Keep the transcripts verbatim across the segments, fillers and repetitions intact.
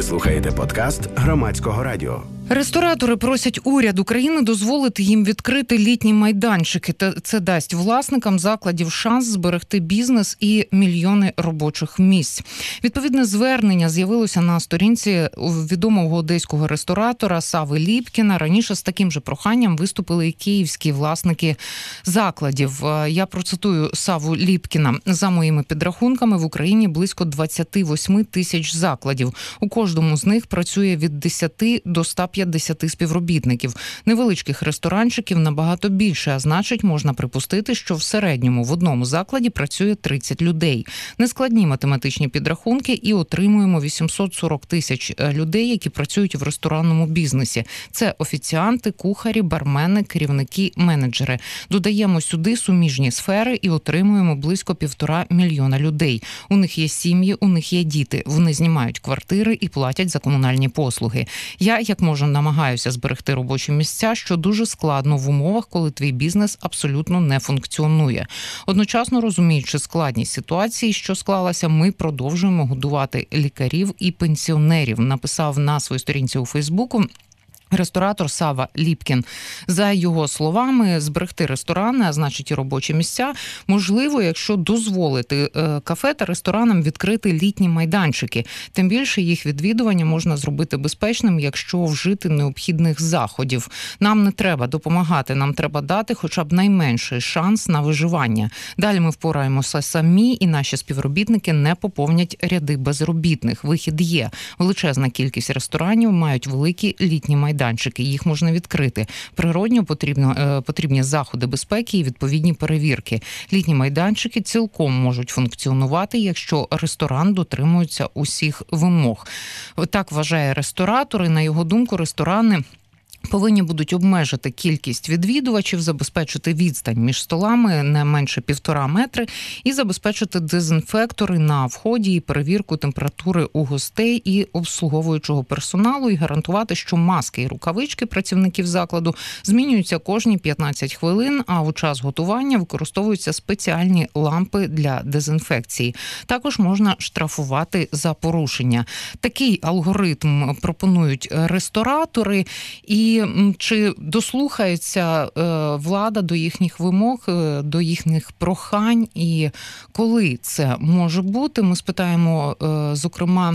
Ви слухаєте подкаст Громадського радіо. Ресторатори просять уряд України дозволити їм відкрити літні майданчики. Це дасть власникам закладів шанс зберегти бізнес і мільйони робочих місць. Відповідне звернення з'явилося на сторінці відомого одеського ресторатора Сави Ліпкіна. Раніше з таким же проханням виступили і київські власники закладів. Я процитую Саву Ліпкіна. За моїми підрахунками, в Україні близько двадцять вісім тисяч закладів. У кожному з них працює від десяти до ста п'ятдесяти співробітників. Невеличких ресторанчиків набагато більше, а значить, можна припустити, що в середньому в одному закладі працює тридцять людей. Нескладні математичні підрахунки і отримуємо вісімсот сорок тисяч людей, які працюють в ресторанному бізнесі. Це офіціанти, кухарі, бармени, керівники, менеджери. Додаємо сюди суміжні сфери і отримуємо близько півтора мільйона людей. У них є сім'ї, у них є діти. Вони знімають квартири і платять за комунальні послуги. Я, як можу, намагаюся зберегти робочі місця, що дуже складно в умовах, коли твій бізнес абсолютно не функціонує. Одночасно, розуміючи складність ситуації, що склалася, ми продовжуємо годувати лікарів і пенсіонерів, написав на своїй сторінці у Фейсбуку ресторатор Сава Ліпкін. За його словами, зберегти ресторани, а значить і робочі місця, можливо, якщо дозволити кафе та ресторанам відкрити літні майданчики. Тим більше їх відвідування можна зробити безпечним, якщо вжити необхідних заходів. Нам не треба допомагати, нам треба дати хоча б найменший шанс на виживання. Далі ми впораємося самі, і наші співробітники не поповнять ряди безробітних. Вихід є. Величезна кількість ресторанів мають великі літні майданчики. Їх можна відкрити. Природньо потрібно, потрібні заходи безпеки і відповідні перевірки. Літні майданчики цілком можуть функціонувати, якщо ресторан дотримується усіх вимог. Так вважає ресторатор, і на його думку, ресторани повинні будуть обмежити кількість відвідувачів, забезпечити відстань між столами не менше півтора метри і забезпечити дезінфектори на вході і перевірку температури у гостей і обслуговуючого персоналу і гарантувати, що маски і рукавички працівників закладу змінюються кожні п'ятнадцять хвилин, а у час готування використовуються спеціальні лампи для дезінфекції. Також можна штрафувати за порушення. Такий алгоритм пропонують ресторатори. І І чи дослухається влада до їхніх вимог, до їхніх прохань, і коли це може бути? Ми спитаємо, зокрема,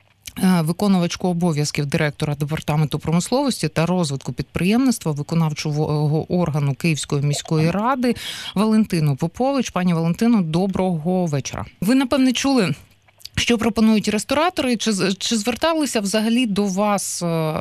виконувачку обов'язків директора Департаменту промисловості та розвитку підприємництва виконавчого органу Київської міської ради Валентину Попович. Пані Валентино, доброго вечора. Ви, напевне, чули, що пропонують ресторатори? Чи, чи зверталися взагалі до вас,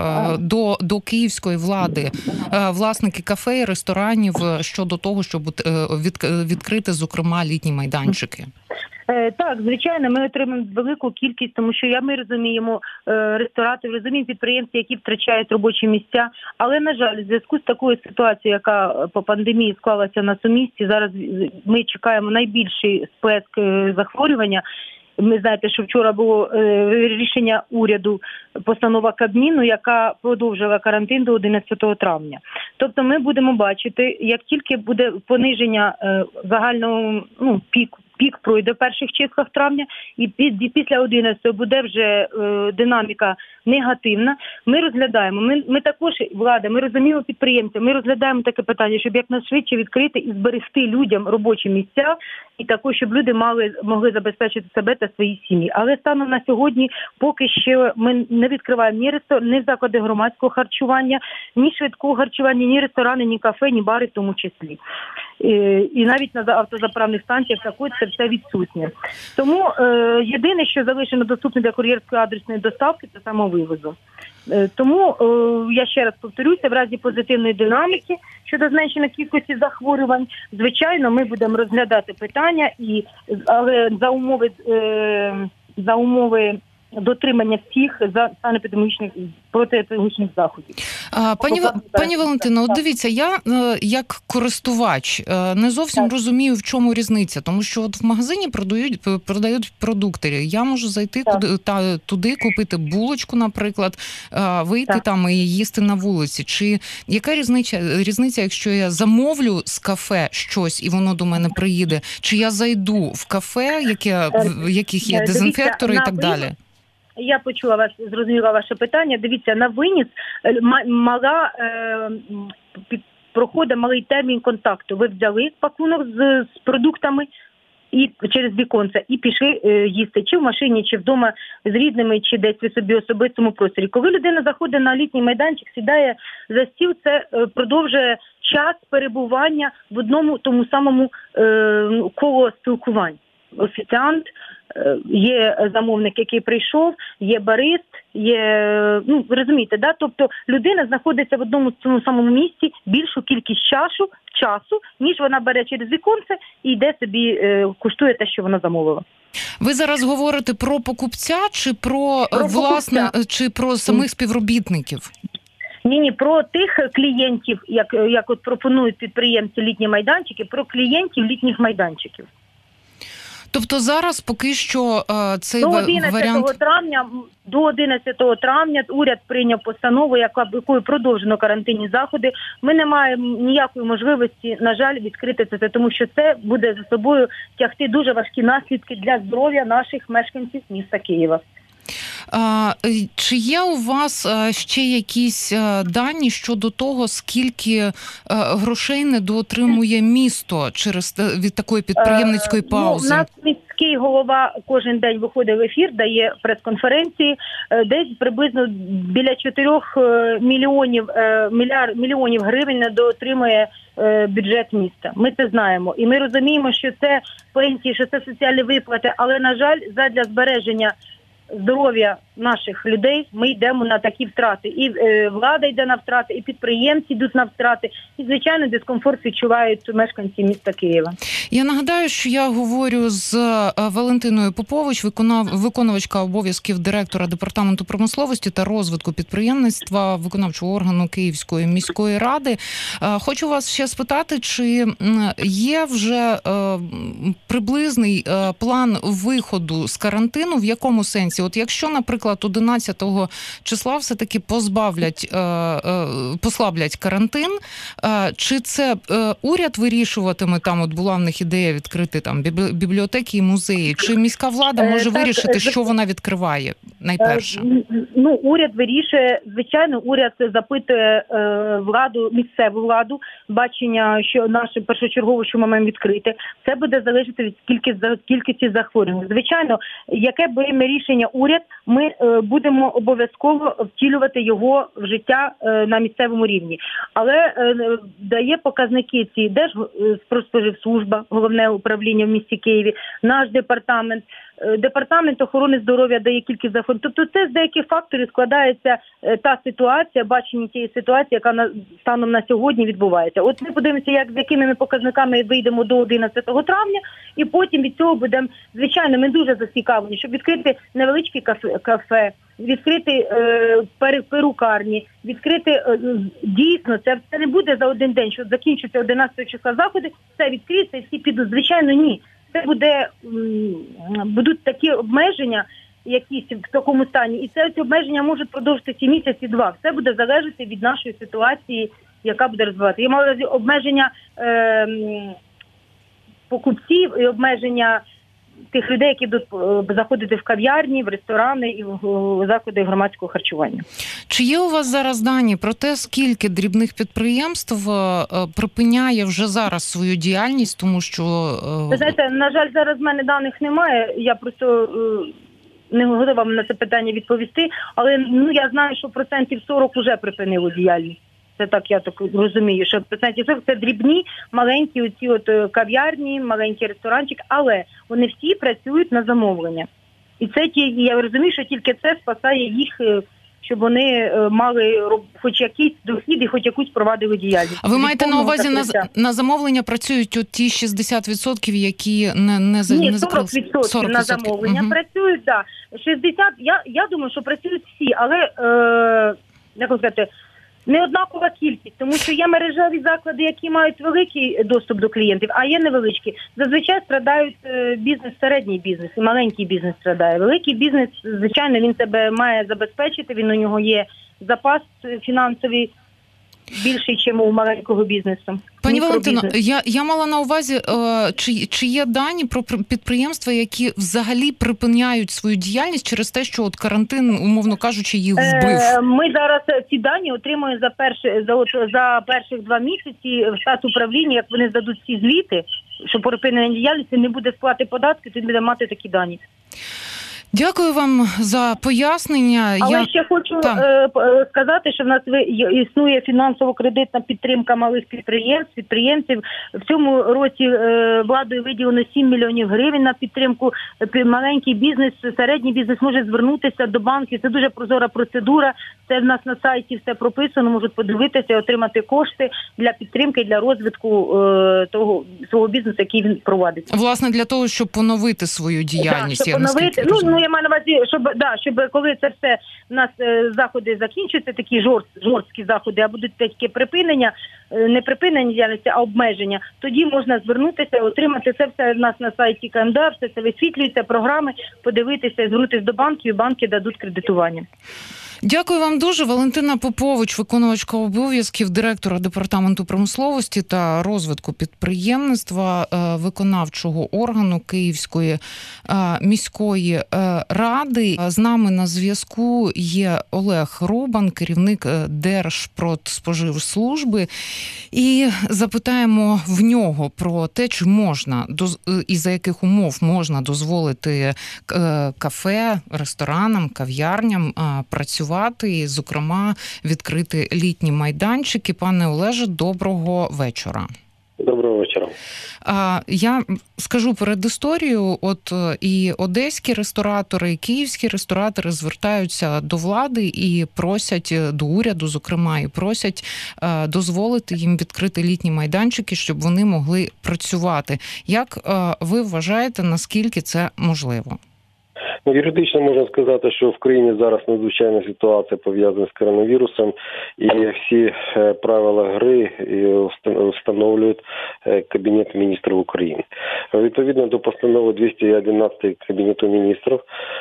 до, до київської влади, власники кафе і ресторанів щодо того, щоб від, відкрити, зокрема, літні майданчики? Так, звичайно, ми отримаємо велику кількість, тому що я, ми розуміємо рестораторів, розуміємо підприємців, які втрачають робочі місця. Але, на жаль, в зв'язку з такою ситуацією, яка по пандемії склалася на сумісті, зараз ми чекаємо найбільший сплеск захворювання. Ми знаєте, що вчора було е, рішення уряду, постанова Кабміну, яка продовжила карантин до одинадцятого травня. Тобто ми будемо бачити, як тільки буде пониження е, загального, ну, піку, пік пройде в перших числах травня, і після одинадцятого буде вже е, динаміка негативна. Ми розглядаємо, ми, ми також, влада, ми розуміємо підприємців, ми розглядаємо таке питання, щоб якнайшвидше відкрити і зберегти людям робочі місця, і також, щоб люди мали, могли забезпечити себе та свої сім'ї. Але станом на сьогодні поки що ми не відкриваємо ні, рестор... ні заклади громадського харчування, ні швидкого харчування, ні ресторани, ні кафе, ні бари в тому числі. І, і навіть на автозаправних станціях також це все відсутнє. Тому е, єдине, що залишено доступне для кур'єрської адресної доставки, це самовивозу. Е, тому е, я ще раз повторюся, в разі позитивної динаміки щодо зменшення кількості захворювань, звичайно, ми будемо розглядати питання, і але за умови е, за умови дотримання всіх санепідемічних протиепідемічних заходів. А, пані, пані Валентино, от дивіться, я як користувач не зовсім так. розумію, в чому різниця, тому що от в магазині продають, продають продукти. Я можу зайти куди, та, туди, купити булочку, наприклад, вийти так. там і їсти на вулиці. Чи яка різниця, різниця, якщо я замовлю з кафе щось і воно до мене приїде, чи я зайду в кафе, яке, в яких є дезінфектори і так далі? я почула вас, зрозуміла ваше питання. Дивіться, на виніс мала е, під, проходить малий термін контакту. Ви взяли пакунок з, з продуктами і через віконце, і пішли е, їсти, чи в машині, чи вдома з рідними, чи десь ви собі особистому просторі. Коли людина заходить на літній майданчик, сідає за стіл, це е, продовжує час перебування в одному тому самому е, коло спілкувань. Офіціант, е, є замовник, який прийшов, є барист, є, ну, ви розумієте, да? Тобто людина знаходиться в одному тому самому місці більшу кількість часу, часу, ніж вона бере через віконце і йде собі, е, куштує те, що вона замовила. Ви зараз говорите про покупця чи про, про власне, покупця. чи про самих співробітників? Ні-ні, про тих клієнтів, як, як от пропонують підприємці літні майданчики, про клієнтів літніх майданчиків. Тобто зараз поки що е, цей до варіант... одинадцятого травня, до одинадцятого травня уряд прийняв постанову, яка, якою продовжено карантинні заходи. Ми не маємо ніякої можливості, на жаль, відкрити це, тому що це буде за собою тягти дуже важкі наслідки для здоров'я наших мешканців міста Києва. А, чи є у вас а, ще якісь а, дані щодо того, скільки а, грошей недоотримує місто через від такої підприємницької паузи? Ну, у нас міський голова кожен день виходить в ефір, дає прес-конференції. Десь приблизно біля чотирьох мільйонів, мільярд, мільйонів гривень недоотримує бюджет міста. Ми це знаємо. І ми розуміємо, що це пенсії, що це соціальні виплати, але, на жаль, задля збереження здоров'я наших людей ми йдемо на такі втрати. І е, влада йде на втрати, і підприємці йдуть на втрати, і, звичайно, дискомфорт відчувають мешканці міста Києва. Я нагадаю, що я говорю з Валентиною Попович, виконав, виконувачка обов'язків директора Департаменту промисловості та розвитку підприємництва виконавчого органу Київської міської ради. Хочу вас ще спитати, чи є вже приблизний план виходу з карантину, в якому сенсі? От якщо, наприклад, одинадцятого числа все-таки позбавлять, послаблять карантин, чи це уряд вирішуватиме, там от була в них ідея відкрити там бібліотеки і музеї, чи міська влада може так, вирішити, що вона відкриває найперше? Ну, уряд вирішує, звичайно, уряд запитує владу, місцеву владу, бачення, що наше першочергово, що ми маємо відкрити. Це буде залежати від кількості, кількості захворювань. Звичайно, яке беремо рішення уряд, ми е, будемо обов'язково втілювати його в життя е, на місцевому рівні. Але е, дає показники ці Держпродспоживслужба, головне управління в місті Києві, наш департамент, е, департамент охорони здоров'я дає кількість захворювань. Тобто це з деяких факторів складається е, та ситуація, бачення тієї ситуації, яка на, станом на сьогодні відбувається. От ми подивимося, як з якими ми показниками вийдемо до одинадцятого травня, і потім від цього будемо, звичайно, ми дуже зацікавлені, щоб відкрити невеличкі кафе, кафе відкрити е, перукарні, відкрити е, дійсно, це, це не буде за один день, що закінчиться одинадцятого числа заходи, все відкриється і всі підуть. Звичайно, ні. Це буде, м, будуть такі обмеження, якісь в такому стані, і це ці обмеження можуть продовжитися місяці-два. Все буде залежати від нашої ситуації, яка буде розвиватися. Я маю на увазі обмеження е, покупців і обмеження тих людей, які будуть заходити в кав'ярні, в ресторани і в заклади громадського харчування. Чи є у вас зараз дані про те, скільки дрібних підприємств припиняє вже зараз свою діяльність, тому що... Ви знаєте, на жаль, зараз в мене даних немає, я просто не готова вам на це питання відповісти, але ну, я знаю, що процентів сорок вже припинило діяльність. Це так, я так розумію, що процентів сорок це дрібні, маленькі оці от кав'ярні, маленькі ресторанчики, але вони всі працюють на замовлення. І це ті, я розумію, що тільки це спасає їх, щоб вони мали хоч якийсь дохід і хоч якусь провадили діяльність. А ви маєте на увазі на, на замовлення працюють от ті шістдесят відсотків, які не, не, Ні, не сорок відсотків, сорок відсотків на замовлення угу. працюють, так. Да. шістдесят, я, я думаю, що працюють всі, але, е, як сказати, не однакова кількість, тому що є мережеві заклади, які мають великий доступ до клієнтів, а є невеличкі. Зазвичай страдають бізнес, середній бізнес, і маленький бізнес страдає. Великий бізнес, звичайно, він себе має забезпечити, він у нього є запас фінансовий, більший, ніж у маленького бізнесу. Пані Валентино, я, я мала на увазі, чи, чи є дані про підприємства, які взагалі припиняють свою діяльність через те, що от карантин, умовно кажучи, їх вбив? Е, ми зараз ці дані отримуємо за, перші, за, от, за перших два місяці в штат управління, як вони здадуть ці звіти, що по припиненню діяльності не буде сплати податків, то він буде мати такі дані. Дякую вам за пояснення. Але Я... ще хочу е, сказати, що в нас існує фінансово-кредитна підтримка малих підприємств, підприємців. В цьому році е, владою виділено сім мільйонів гривень на підтримку. Маленький бізнес, середній бізнес може звернутися до банків. Це дуже прозора процедура. Це в нас на сайті все прописано, можуть подивитися, отримати кошти для підтримки, для розвитку е, того свого бізнесу, який він проводить. Власне, для того, щоб поновити свою діяльність. Так, щоб поновити. Ну, ну, я маю на увазі, щоб, да, щоб коли це все у нас е, заходи закінчуються, такі жорст, жорсткі заходи, а будуть такі припинення, е, не припинення діяльності, а обмеження, тоді можна звернутися, отримати це все в нас на сайті КМДА, все це висвітлюється, програми, подивитися, звернутися до банків, і банки дадуть кредитування. Дякую вам дуже. Валентина Попович, виконувачка обов'язків директора Департаменту промисловості та розвитку підприємництва виконавчого органу Київської міської ради. З нами на зв'язку є Олег Рубан, керівник Держпродспоживслужби. І запитаємо в нього про те, чи можна і за яких умов можна дозволити кафе, ресторанам, кав'ярням працювати, і, зокрема, відкрити літні майданчики. Пане Олеже, доброго вечора. Доброго вечора. Я скажу перед історією, от і одеські ресторатори, і київські ресторатори звертаються до влади і просять, до уряду, зокрема, і просять дозволити їм відкрити літні майданчики, щоб вони могли працювати. Як ви вважаєте, наскільки це можливо? Ну, юридично можна сказати, що в країні зараз надзвичайна ситуація пов'язана з коронавірусом, і всі правила гри встановлюють Кабінет міністрів України. Відповідно до постанови двісті одинадцять Кабінету міністрів,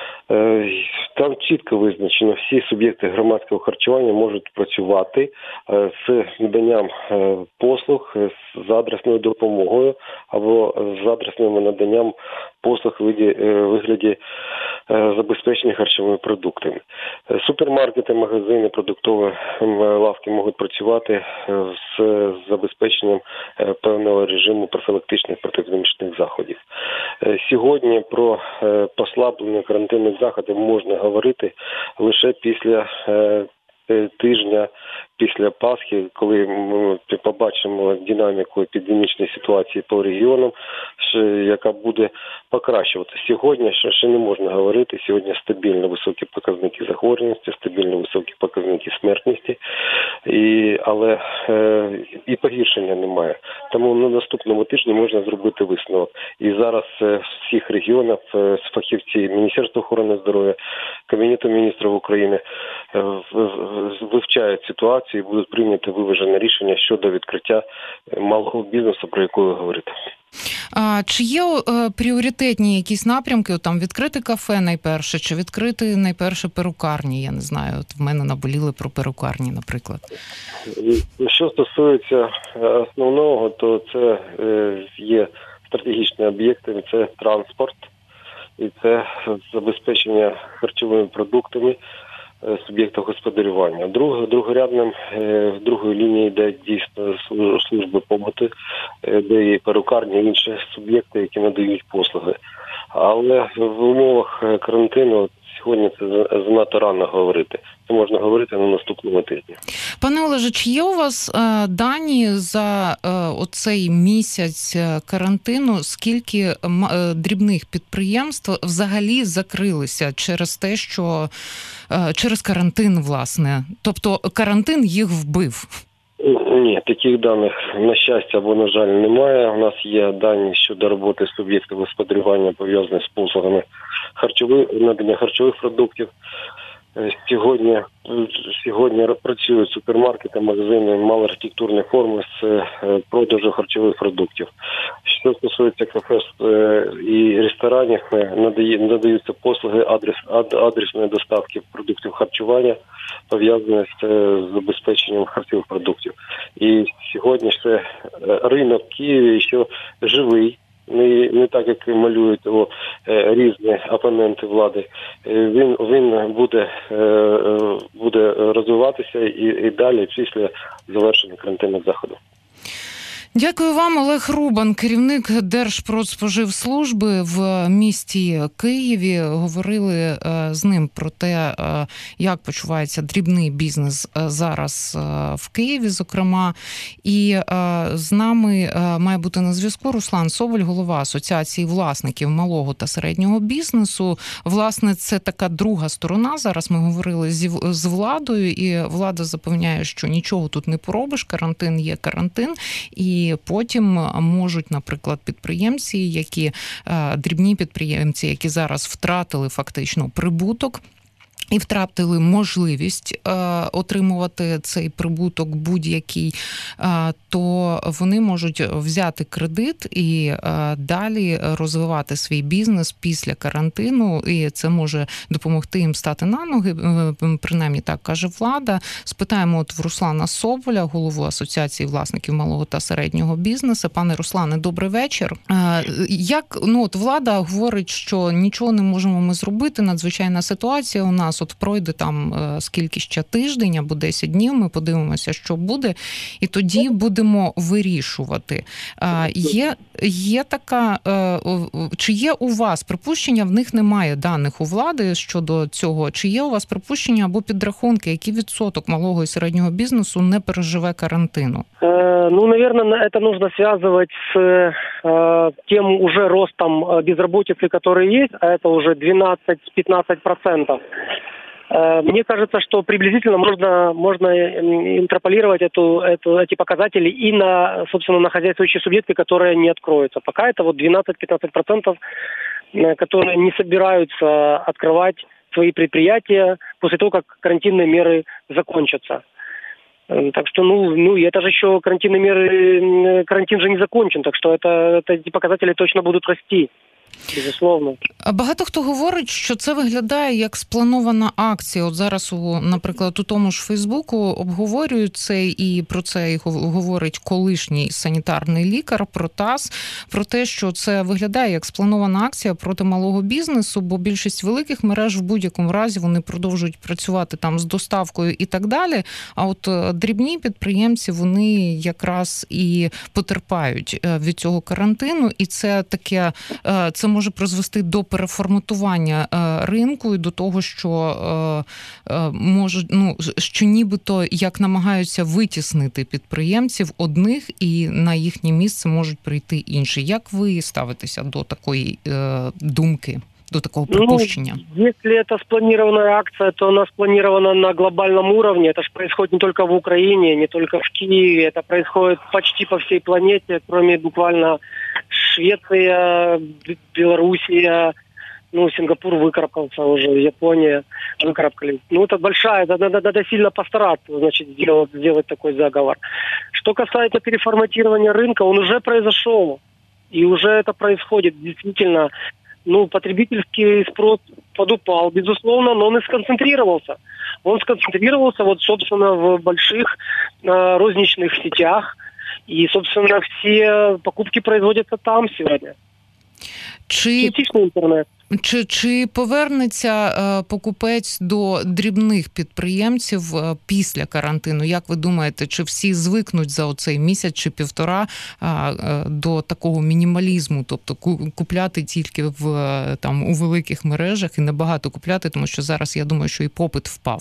там чітко визначено, всі суб'єкти громадського харчування можуть працювати з наданням послуг з адресною допомогою або з адресним наданням послуг у вигляді забезпечення харчовими продуктами. Супермаркети, магазини, продуктові лавки можуть працювати з забезпеченням певного режиму профілактичних протиепідемічних заходів. Сьогодні про послаблення карантинних заходів можна говорити лише після тижня після Пасхи, коли ми побачимо динаміку епідемічної ситуації по регіонам, яка буде покращуватися. Сьогодні ще, ще не можна говорити, сьогодні стабільно високі показники захворюваності, стабільно високі показники смертності, і, але е, і погіршення немає. Тому на наступному тижні можна зробити висновок. І зараз е, з всіх регіонів е, фахівці Міністерства охорони здоров'я, Кабінету міністрів України е, вивчають ситуацію і будуть прийняти виважене рішення щодо відкриття малого бізнесу, про яку ви говорите. А чи є е, пріоритетні якісь напрямки, там відкрити кафе найперше, чи відкрити найперше перукарні? Я не знаю, от в мене наболіли про перукарні, наприклад. Що стосується основного, то це е, є стратегічні об'єкти, це транспорт і це забезпечення харчовими продуктами суб'єкта господарювання. Друг, другорядним, другою лінією йде дійсно служби побуту, де є перукарні і інші суб'єкти, які надають послуги. Але в умовах карантину сьогодні це занадто рано говорити. Це можна говорити на наступному тижні. Пане Олеже, чи є у вас е, дані за е, оцей місяць карантину, скільки е, дрібних підприємств взагалі закрилися через те, що е, через карантин, власне? Тобто карантин їх вбив? Ні, таких даних, на щастя або, на жаль, немає. У нас є дані щодо роботи суб'єктів господарювання, пов'язаних з послугами харчових, надання харчових продуктів. Сьогодні, сьогодні працюють супермаркети, магазини малоархітектурної форми з продажу харчових продуктів. Що стосується кафе і ресторанів, надаються послуги адрес, адресної доставки продуктів харчування, пов'язані з забезпеченням харчових продуктів. І сьогодні це ринок в Києві ще живий. Не, не так, як малюють його е, різні опоненти влади. Е, він він буде, е, буде розвиватися і, і далі після завершення карантинних заходів. Дякую вам, Олег Рубан, керівник Держпродспоживслужби в місті Києві. Говорили з ним про те, як почувається дрібний бізнес зараз в Києві, зокрема. І з нами має бути на зв'язку Руслан Соболь, голова Асоціації власників малого та середнього бізнесу. Власне, це така друга сторона. Зараз ми говорили з владою, і влада запевняє, що нічого тут не поробиш, карантин є карантин. І І потім можуть, наприклад, підприємці, які дрібні підприємці, які зараз втратили фактично прибуток, і втратили можливість е, отримувати цей прибуток будь-який, е, то вони можуть взяти кредит і е, далі розвивати свій бізнес після карантину, і це може допомогти їм стати на ноги, е, принаймні так каже влада. Спитаємо от в Руслана Соболя, голову Асоціації власників малого та середнього бізнесу. Пане Руслане, добрий вечір. Е, як, ну, от влада говорить, що нічого не можемо ми зробити, надзвичайна ситуація у нас, от пройде там скільки ще тиждень або десять днів, ми подивимося, що буде, і тоді будемо вирішувати. Є, є така, чи є у вас припущення, в них немає даних у влади щодо цього, чи є у вас припущення або підрахунки, який відсоток малого і середнього бізнесу не переживе карантину? Ну, наверное, это нужно связывать с э, тем уже ростом безработицы, который есть, а это уже двенадцать-пятнадцать процентов. Мне кажется, что приблизительно можно, можно интерполировать эту, эту, эти показатели и на, собственно, на хозяйствующие субъекты, которые не откроются. Пока это вот двенадцать-пятнадцать процентов, которые не собираются открывать свои предприятия после того, как карантинные меры закончатся. Так что, ну, ну, это же еще карантинные меры, карантин же не закончен, так что это, это эти показатели точно будут расти. Безусловно. Багато хто говорить, що це виглядає як спланована акція. От зараз, у, наприклад, у тому ж Фейсбуку обговорюють це, і про це і говорить колишній санітарний лікар Протас, про те, що це виглядає як спланована акція проти малого бізнесу, бо більшість великих мереж в будь-якому разі вони продовжують працювати там з доставкою і так далі, а от дрібні підприємці, вони якраз і потерпають від цього карантину, і це таке, це може призвести до переформатування ринку і до того, що може, ну, що нібито як намагаються витіснити підприємців одних, і на їхнє місце можуть прийти інші. Як ви ставитеся до такої думки, до такого припущення? Ну, если это спланированная акция, то она спланирована на глобальном уровне. Это же происходит не только в Украине, не только в Киеве. Это происходит почти по всей планете, кроме буквально Швеция, Белоруссия, ну, Сингапур выкарабкался уже, Япония выкарабкались. Ну, это большая, надо, надо сильно постараться, значит, сделать, сделать такой заговор. Что касается переформатирования рынка, он уже произошел. И уже это происходит. Действительно, ну, потребительский спрос подупал, безусловно, но он и сконцентрировался. Он сконцентрировался, вот, собственно, в больших э, розничных сетях. И, собственно, все покупки производятся там сегодня. Чи, чи, чи повернеться е, покупець до дрібних підприємців е, після карантину? Як ви думаєте, чи всі звикнуть за оцей місяць чи півтора е, е, до такого мінімалізму, тобто купляти тільки в, там, у великих мережах і небагато купляти, тому що зараз, я думаю, що і попит впав?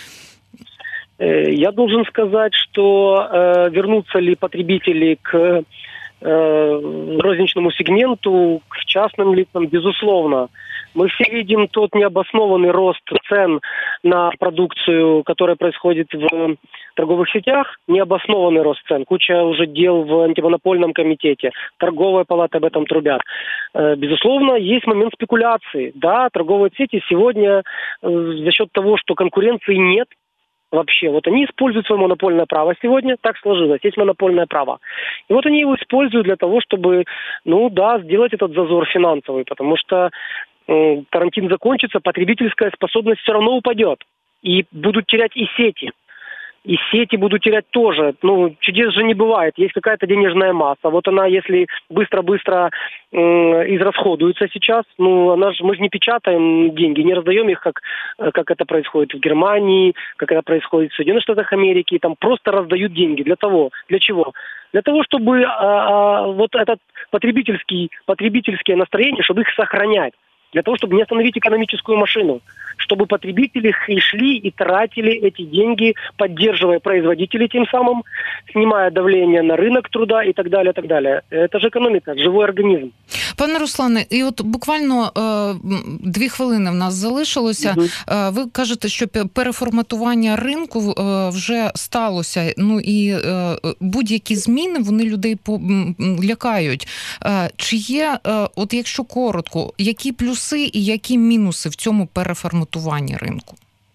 Я должен сказать, что э, вернутся ли потребители к э, розничному сегменту, к частным лицам, безусловно. Мы все видим тот необоснованный рост цен на продукцию, которая происходит в торговых сетях. Необоснованный рост цен. Куча уже дел в антимонопольном комитете. Торговая палата об этом трубят. Безусловно, есть момент спекуляции. Да, торговые сети сегодня за счет того, что конкуренции нет, вообще, вот они используют свое монопольное право сегодня, так сложилось, есть монопольное право. И вот они его используют для того, чтобы, ну да, сделать этот зазор финансовый, потому что э, карантин закончится, потребительская способность все равно упадет. И будут терять и сети. И сети будут терять тоже. Ну, чудес же не бывает. Есть какая-то денежная масса. Вот она, если быстро-быстро э, израсходуется сейчас, ну, она же, мы же не печатаем деньги, не раздаем их, как, как это происходит в Германии, как это происходит в Соединенных Штатах Америки. Там просто раздают деньги. Для того, для чего? Для того, чтобы а, а, вот этот потребительский, потребительское настроение, чтобы их сохранять. Для того, чтобы не остановить экономическую машину. Чтобы потребители и шли и тратили эти деньги, поддерживая производителей тем самым, снимая давление на рынок труда и так далее, так далее. Это же економіка, живий організм. Пане Руслане, і от буквально е, дві хвилини в нас залишилося. Угу. Е, ви кажете, що переформатування ринку е, вже сталося. Ну і е, будь-які зміни, вони людей по, лякають. Е, чи є, е, от якщо коротко, які плюси і які мінуси в цьому переформатуванні ринку?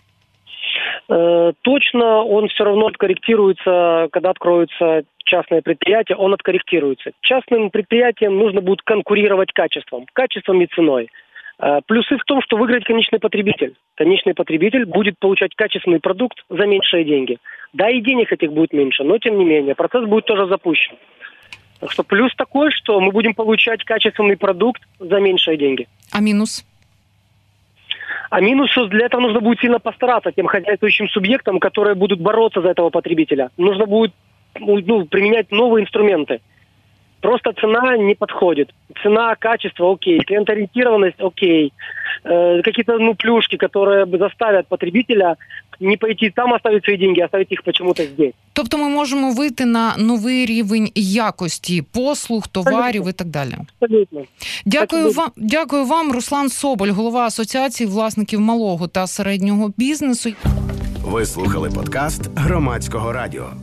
Точно он все равно откорректируется, когда откроются частные предприятия, он откорректируется. Частным предприятиям нужно будет конкурировать качеством, качеством и ценой. Плюсы в том, что выиграет конечный потребитель. Конечный потребитель будет получать качественный продукт за меньшие деньги. Да, и денег этих будет меньше, но тем не менее, процесс будет тоже запущен. Так что плюс такой, что мы будем получать качественный продукт за меньшие деньги. А минус? А минус, что для этого нужно будет сильно постараться тем хозяйствующим субъектам, которые будут бороться за этого потребителя. Нужно будет ну, применять новые инструменты. Просто цена не подходит. Цена, качество, окей. Клиенториентированность, окей. Э, какие-то ну, плюшки, которые бы заставят потребителя не пойти там оставить свої деньги, а оставить їх почему-то здесь. Тобто ми можемо вийти на новий рівень якості послуг, товарів Абсолютно. І так далі. Абсолютно. Дякую вам, дякую вам, Руслан Соболь, голова Асоціації власників малого та середнього бізнесу. Ви слухали подкаст Громадського радіо.